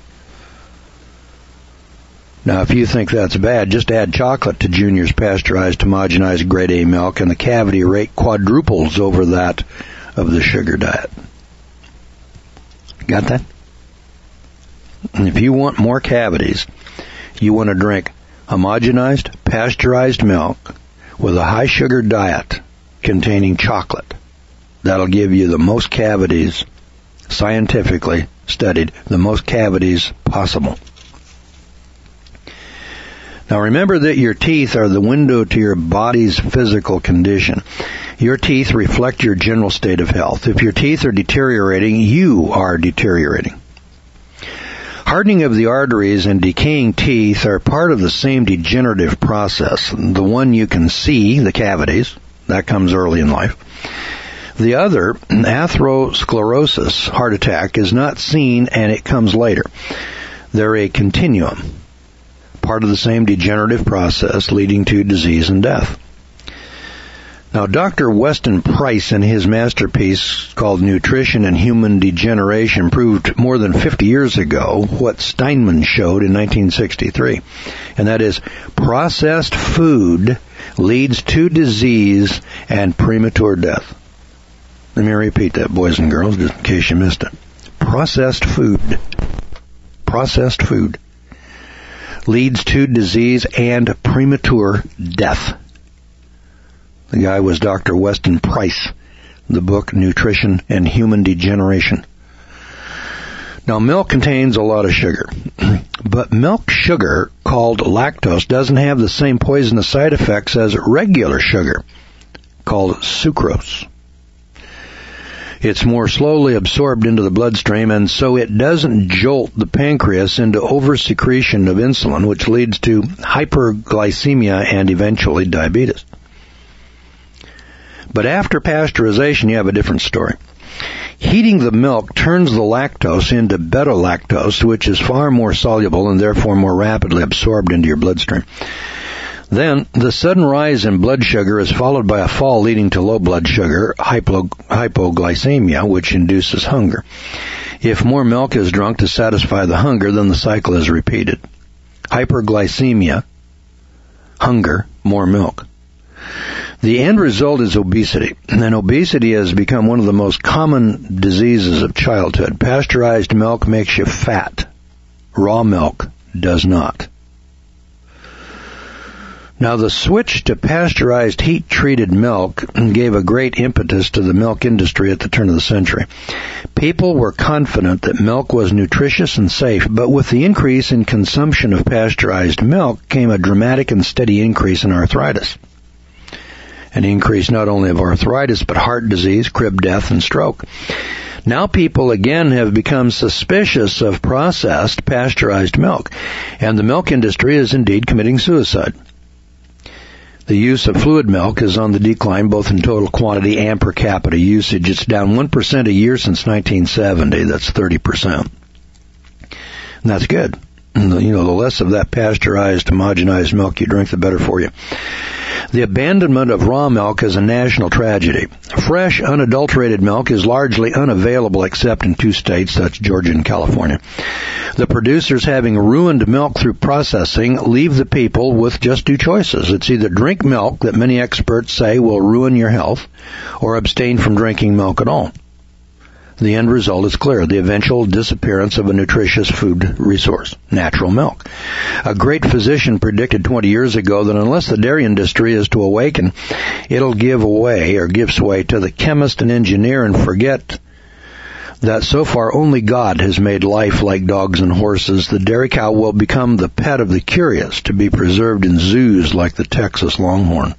Now, if you think that's bad, just add chocolate to Junior's pasteurized, homogenized grade A milk, and the cavity rate quadruples over that of the sugar diet. Got that? And if you want more cavities, you want to drink homogenized, pasteurized milk with a high sugar diet containing chocolate. That'll give you the most cavities, scientifically studied, the most cavities possible. Now remember that your teeth are the window to your body's physical condition. Your teeth reflect your general state of health. If your teeth are deteriorating, you are deteriorating. Hardening of the arteries and decaying teeth are part of the same degenerative process. The one you can see, the cavities, that comes early in life. The other, atherosclerosis, heart attack, is not seen and it comes later. They're a continuum, part of the same degenerative process leading to disease and death. Now, Dr. Weston Price, in his masterpiece called Nutrition and Human Degeneration, proved more than 50 years ago what Steinman showed in 1963, and that is processed food leads to disease and premature death. Let me repeat that, boys and girls, just in case you missed it. Processed food leads to disease and premature death. The guy was Dr. Weston Price, the book Nutrition and Human Degeneration. Now, milk contains a lot of sugar, but milk sugar, called lactose, doesn't have the same poisonous side effects as regular sugar, called sucrose. It's more slowly absorbed into the bloodstream, and so it doesn't jolt the pancreas into oversecretion of insulin, which leads to hyperglycemia and eventually diabetes. But after pasteurization, you have a different story. Heating the milk turns the lactose into beta-lactose, which is far more soluble and therefore more rapidly absorbed into your bloodstream. Then, the sudden rise in blood sugar is followed by a fall leading to low blood sugar, hypoglycemia, which induces hunger. If more milk is drunk to satisfy the hunger, then the cycle is repeated. Hyperglycemia, hunger, more milk. The end result is obesity, and obesity has become one of the most common diseases of childhood. Pasteurized milk makes you fat. Raw milk does not. Now, the switch to pasteurized heat-treated milk gave a great impetus to the milk industry at the turn of the century. People were confident that milk was nutritious and safe, but with the increase in consumption of pasteurized milk came a dramatic and steady increase in arthritis. An increase not only of arthritis, but heart disease, crib death, and stroke. Now people again have become suspicious of processed pasteurized milk, and the milk industry is indeed committing suicide. The use of fluid milk is on the decline both in total quantity and per capita usage. It's down 1% a year since 1970. That's 30%. And that's good. The less of that pasteurized, homogenized milk you drink, the better for you. The abandonment of raw milk is a national tragedy. Fresh, unadulterated milk is largely unavailable except in 2 states, that's Georgia and California. The producers, having ruined milk through processing, leave the people with just 2 choices. It's either drink milk that many experts say will ruin your health, or abstain from drinking milk at all. The end result is clear, the eventual disappearance of a nutritious food resource, natural milk. A great physician predicted 20 years ago that unless the dairy industry is to awaken, it'll give sway to the chemist and engineer and forget that so far only God has made life like dogs and horses. The dairy cow will become the pet of the curious, to be preserved in zoos like the Texas Longhorn.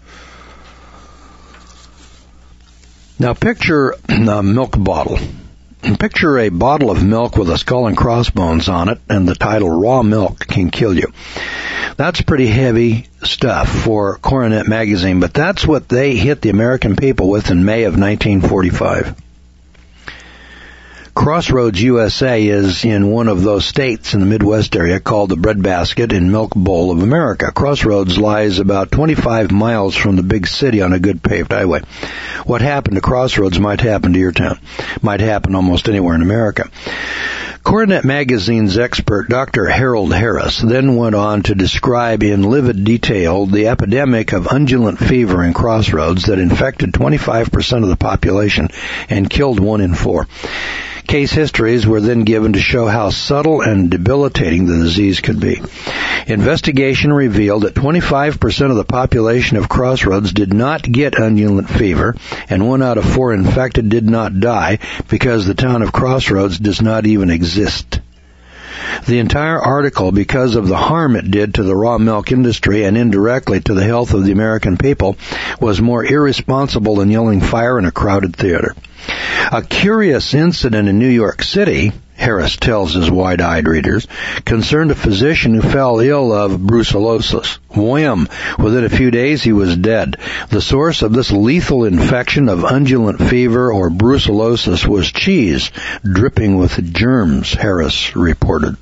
Now picture a milk bottle. Picture a bottle of milk with a skull and crossbones on it, and the title, Raw Milk Can Kill You. That's pretty heavy stuff for Coronet magazine, but that's what they hit the American people with in May of 1945. Crossroads USA is in one of those states in the Midwest area called the Breadbasket and Milk Bowl of America. Crossroads lies about 25 miles from the big city on a good paved highway. What happened to Crossroads might happen to your town. Might happen almost anywhere in America. Coronet Magazine's expert, Dr. Harold Harris, then went on to describe in livid detail the epidemic of undulant fever in Crossroads that infected 25% of the population and killed 1 in 4. Case histories were then given to show how subtle and debilitating the disease could be. Investigation revealed that 25% of the population of Crossroads did not get undulant fever, and 1 out of 4 infected did not die because the town of Crossroads does not even exist. The entire article, because of the harm it did to the raw milk industry and indirectly to the health of the American people, was more irresponsible than yelling fire in a crowded theater. A curious incident in New York City, Harris tells his wide-eyed readers, concerned a physician who fell ill of brucellosis. Wham! Within a few days he was dead. The source of this lethal infection of undulant fever or brucellosis was cheese, dripping with germs, Harris reported.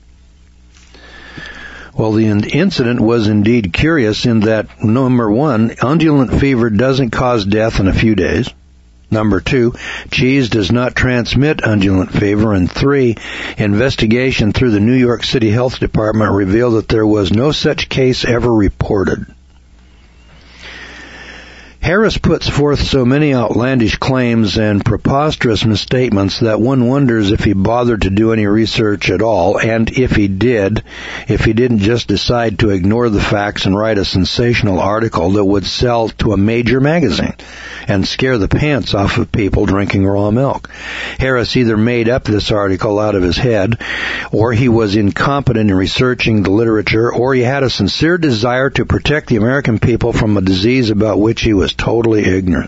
Well, the incident was indeed curious in that, number 1, undulant fever doesn't cause death in a few days. Number 2, cheese does not transmit undulant fever. And 3, investigation through the New York City Health Department revealed that there was no such case ever reported. Harris puts forth so many outlandish claims and preposterous misstatements that one wonders if he bothered to do any research at all, and if he didn't just decide to ignore the facts and write a sensational article that would sell to a major magazine and scare the pants off of people drinking raw milk. Harris either made up this article out of his head, or he was incompetent in researching the literature, or he had a sincere desire to protect the American people from a disease about which he was totally ignorant.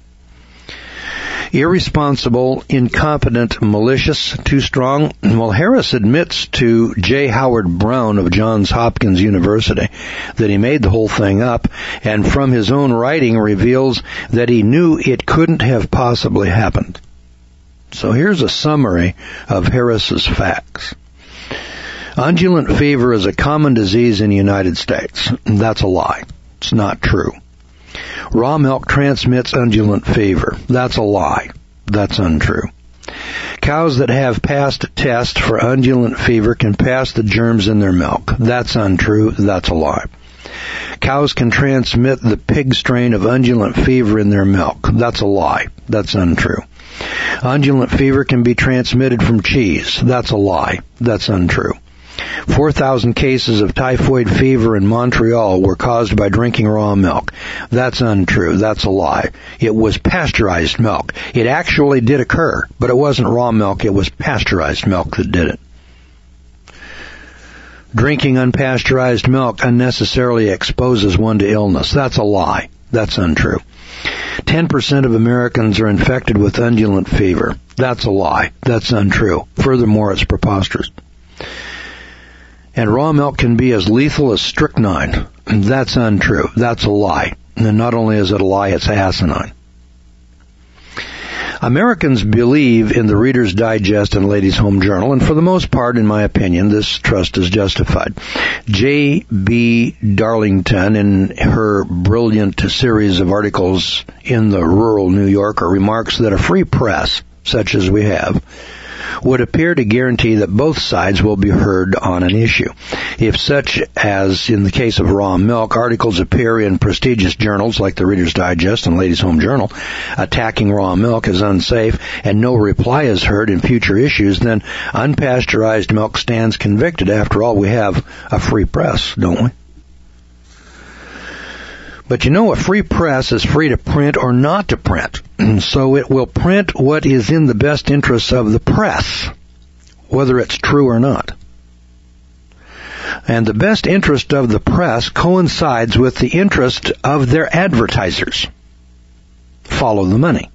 Irresponsible, incompetent, malicious, too strong? Well, Harris admits to J. Howard Brown of Johns Hopkins University that he made the whole thing up, and from his own writing reveals that he knew it couldn't have possibly happened. So here's a summary of Harris's facts. Undulant fever is a common disease in the United States. That's a lie. It's not true. Raw milk transmits undulant fever. That's a lie. That's untrue. Cows that have passed a test for undulant fever can pass the germs in their milk. That's untrue. That's a lie. Cows can transmit the pig strain of undulant fever in their milk. That's a lie. That's untrue. Undulant fever can be transmitted from cheese. That's a lie. That's untrue. 4,000 cases of typhoid fever in Montreal were caused by drinking raw milk. That's untrue. That's a lie. It was pasteurized milk. It actually did occur, but it wasn't raw milk. It was pasteurized milk that did it. Drinking unpasteurized milk unnecessarily exposes one to illness. That's a lie. That's untrue. 10% of Americans are infected with undulant fever. That's a lie. That's untrue. Furthermore, it's preposterous. And raw milk can be as lethal as strychnine. That's untrue. That's a lie. And not only is it a lie, it's asinine. Americans believe in the Reader's Digest and Ladies' Home Journal, and for the most part, in my opinion, this trust is justified. J.B. Darlington, in her brilliant series of articles in the Rural New Yorker, remarks that a free press, such as we have, would appear to guarantee that both sides will be heard on an issue. If, such as in the case of raw milk, articles appear in prestigious journals like the Reader's Digest and Ladies' Home Journal attacking raw milk as unsafe, and no reply is heard in future issues, then unpasteurized milk stands convicted. After all, we have a free press, don't we? But you know, a free press is free to print or not to print. So it will print what is in the best interests of the press, whether it's true or not. And the best interest of the press coincides with the interest of their advertisers. Follow the money.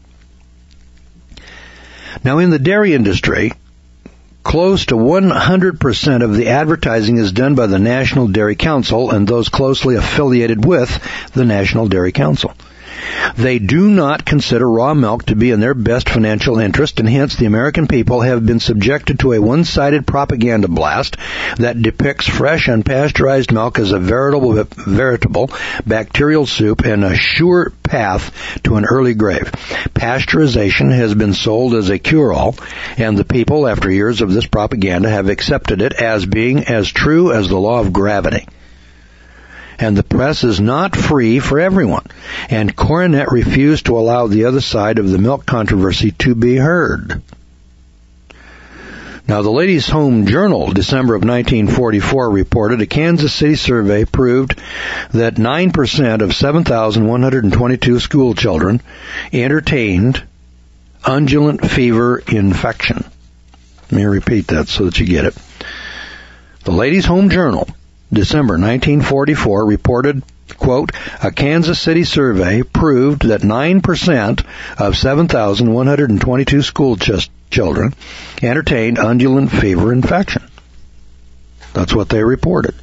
Now, in the dairy industry, close to 100% of the advertising is done by the National Dairy Council and those closely affiliated with the National Dairy Council. They do not consider raw milk to be in their best financial interest, and hence the American people have been subjected to a one-sided propaganda blast that depicts fresh, unpasteurized milk as a veritable bacterial soup and a sure path to an early grave. Pasteurization has been sold as a cure-all, and the people, after years of this propaganda, have accepted it as being as true as the law of gravity. And the press is not free for everyone, and Coronet refused to allow the other side of the milk controversy to be heard. Now, the Ladies' Home Journal, December of 1944, reported a Kansas City survey proved that 9% of 7,122 school children entertained undulant fever infection. Let me repeat that so that you get it. The Ladies' Home Journal, December 1944, reported, quote, a Kansas City survey proved that 9% of 7,122 school children entertained undulant fever infection. That's what they reported.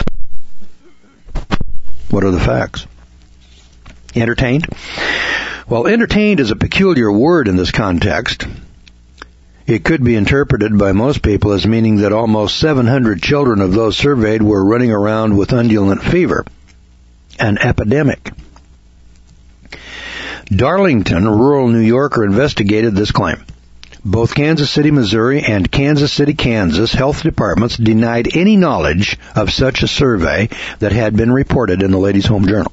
What are the facts? Entertained? Well, entertained is a peculiar word in this context. It could be interpreted by most people as meaning that almost 700 children of those surveyed were running around with undulant fever, an epidemic. Darlington, a rural New Yorker, investigated this claim. Both Kansas City, Missouri and Kansas City, Kansas health departments denied any knowledge of such a survey that had been reported in the Ladies' Home Journal.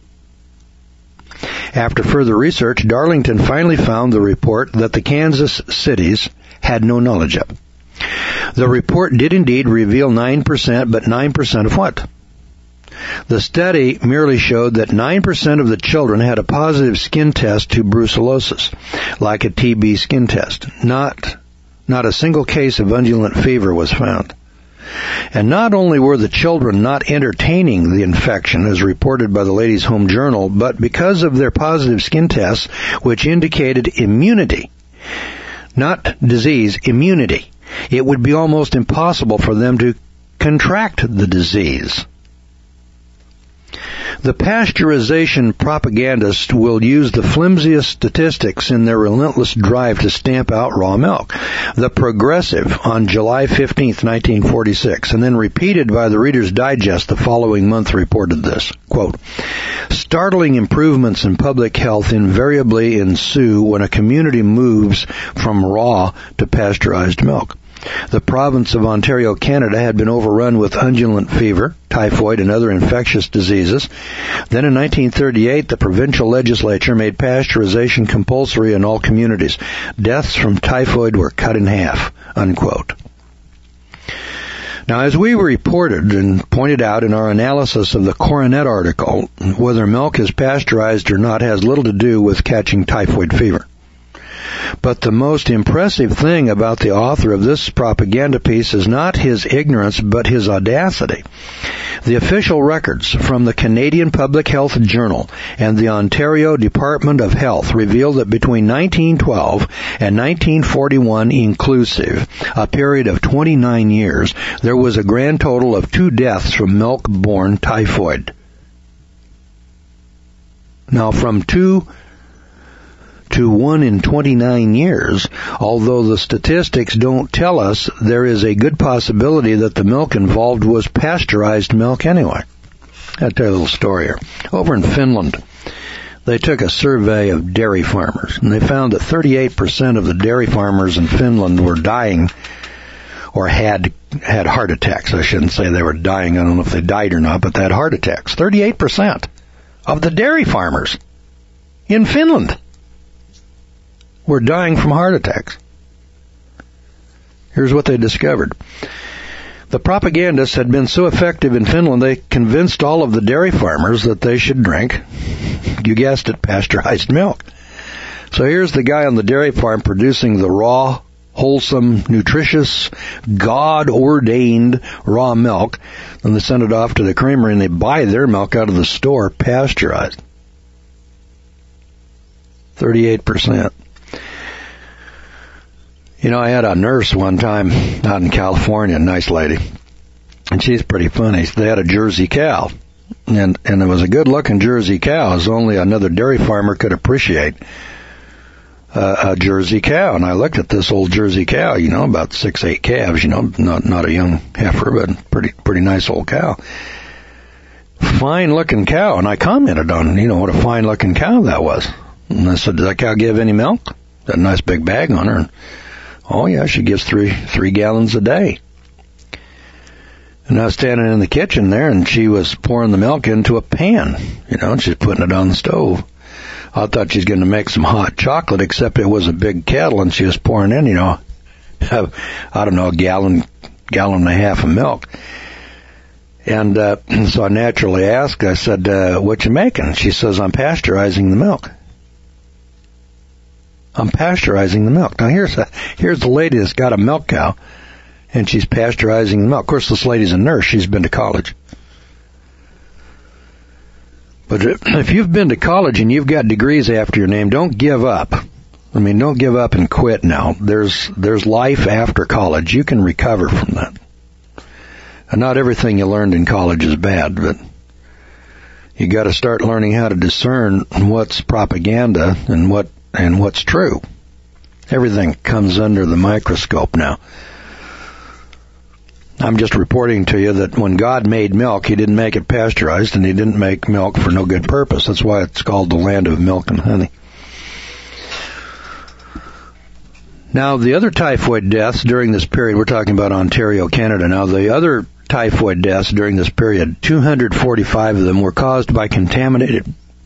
After further research, Darlington finally found the report that the Kansas cities had no knowledge of. The report did indeed reveal 9%, but 9% of what? The study merely showed that 9% of the children had a positive skin test to brucellosis, like a TB skin test. Not a single case of undulant fever was found. And not only were the children not entertaining the infection as reported by the Ladies' Home Journal, but because of their positive skin tests, which indicated immunity, not disease, immunity, it would be almost impossible for them to contract the disease. The pasteurization propagandists will use the flimsiest statistics in their relentless drive to stamp out raw milk. The Progressive on July 15th, 1946, and then repeated by the Reader's Digest the following month, reported this, quote, startling improvements in public health invariably ensue when a community moves from raw to pasteurized milk. The province of Ontario, Canada, had been overrun with undulant fever, typhoid, and other infectious diseases. Then in 1938, the provincial legislature made pasteurization compulsory in all communities. Deaths from typhoid were cut in half, unquote. Now, as we reported and pointed out in our analysis of the Coronet article, whether milk is pasteurized or not has little to do with catching typhoid fever. But the most impressive thing about the author of this propaganda piece is not his ignorance, but his audacity. The official records from the Canadian Public Health Journal and the Ontario Department of Health reveal that between 1912 and 1941 inclusive, a period of 29 years, there was a grand total of 2 deaths from milk-borne typhoid. Now, from 2 to 1 in 29 years, although the statistics don't tell us, there is a good possibility that the milk involved was pasteurized milk anyway. I'll tell you a little story here. Over in Finland, they took a survey of dairy farmers, and they found that 38% of the dairy farmers in Finland were dying or had heart attacks. I shouldn't say they were dying. I don't know if they died or not, but they had heart attacks. 38% of the dairy farmers in Finland were dying from heart attacks. Here's what they discovered. The propagandists had been so effective in Finland, they convinced all of the dairy farmers that they should drink, you guessed it, pasteurized milk. So here's the guy on the dairy farm producing the raw, wholesome, nutritious, God-ordained raw milk. Then they send it off to the creamery and they buy their milk out of the store pasteurized. 38%. You know, I had a nurse one time out in California, a nice lady, and she's pretty funny. They had a Jersey cow, And it was a good-looking Jersey cow, as only another dairy farmer could appreciate a Jersey cow. And I looked at this old Jersey cow, about 6-8 calves, not a young heifer, but pretty nice old cow. Fine-looking cow. And I commented on, what a fine-looking cow that was. And I said, does that cow give any milk? Got a nice big bag on her. And, oh, yeah, she gives three gallons a day. And I was standing in the kitchen there, and she was pouring the milk into a pan, and she's putting it on the stove. I thought she was going to make some hot chocolate, except it was a big kettle, and she was pouring in, I don't know, a gallon and a half of milk. And so I naturally asked, I said, what you making? She says, I'm pasteurizing the milk. I'm pasteurizing the milk. Now here's the lady that's got a milk cow, and she's pasteurizing the milk. Of course, this lady's a nurse. She's been to college. But if you've been to college and you've got degrees after your name, don't give up. Don't give up and quit now. There's life after college. You can recover from that. And not everything you learned in college is bad, but you got to start learning how to discern what's propaganda and what's true. Everything comes under the microscope now. I'm just reporting to you that when God made milk, He didn't make it pasteurized, and He didn't make milk for no good purpose. That's why it's called the land of milk and honey. Now, the other typhoid deaths during this period, we're talking about Ontario, Canada now, the other typhoid deaths during this period, 245 of them were caused by contaminated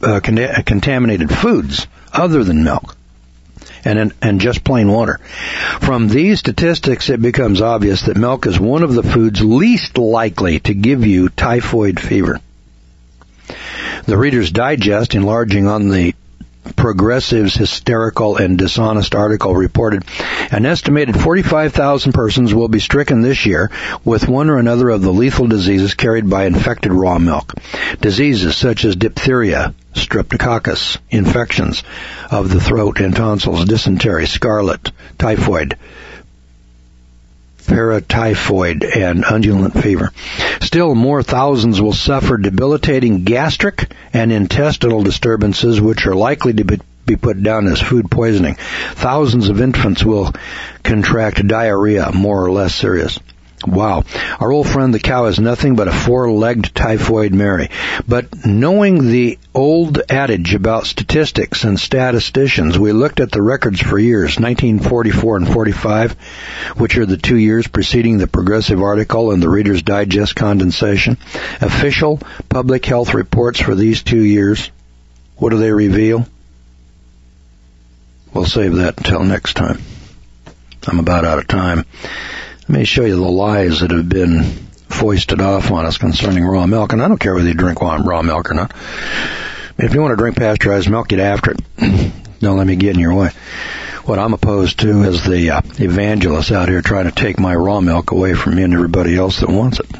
foods other than milk. And just plain water. From these statistics, it becomes obvious that milk is one of the foods least likely to give you typhoid fever. The Reader's Digest, enlarging on the Progressive's hysterical and dishonest article, reported an estimated 45,000 persons will be stricken this year with one or another of the lethal diseases carried by infected raw milk. Diseases such as diphtheria, streptococcus, infections of the throat and tonsils, dysentery, scarlet, typhoid, paratyphoid, and undulant fever. Still more thousands will suffer debilitating gastric and intestinal disturbances, which are likely to be put down as food poisoning. Thousands of infants will contract diarrhea, more or less serious. Wow. Our old friend the cow is nothing but a four-legged typhoid Mary. But knowing the old adage about statistics and statisticians, we looked at the records for years, 1944 and 45, which are the 2 years preceding the Progressive article and the Reader's Digest condensation. Official public health reports for these 2 years. What do they reveal? We'll save that until next time. I'm about out of time. Let me show you the lies that have been foisted off on us concerning raw milk. And I don't care whether you drink raw milk or not. If you want to drink pasteurized milk, get after it. Don't let me get in your way. What I'm opposed to is the evangelists out here trying to take my raw milk away from me and everybody else that wants it.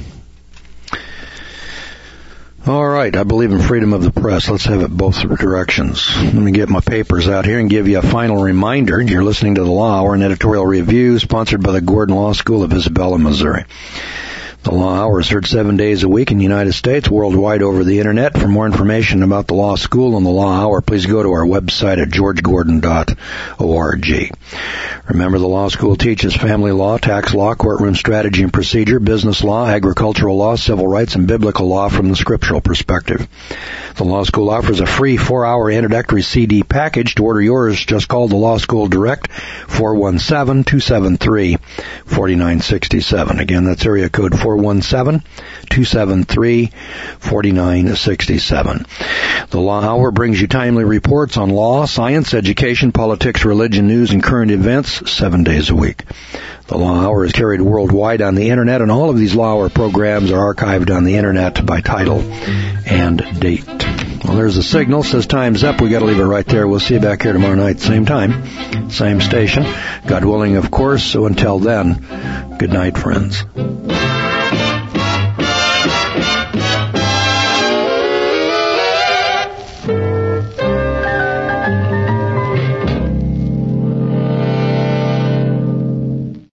All right, I believe in freedom of the press. Let's have it both directions. Let me get my papers out here and give you a final reminder. You're listening to The Law Hour, an editorial review sponsored by the Gordon Law School of Isabella, Missouri. The Law Hour is heard 7 days a week in the United States, worldwide over the Internet. For more information about the Law School and the Law Hour, please go to our website at georgegordon.org. Remember, the Law School teaches family law, tax law, courtroom strategy and procedure, business law, agricultural law, civil rights, and biblical law from the scriptural perspective. The Law School offers a free 4-hour introductory CD package. To order yours, just call the Law School direct, 417-273-4967. Again, that's area code 417-273-4967. The Law Hour brings you timely reports on law, science, education, politics, religion, news, and current events 7 days a week. The Law Hour is carried worldwide on the Internet, and all of these Law Hour programs are archived on the Internet by title and date. Well, there's the signal. Says time's up. We got to leave it right there. We'll see you back here tomorrow night, same time, same station. God willing, of course. So until then, good night, friends.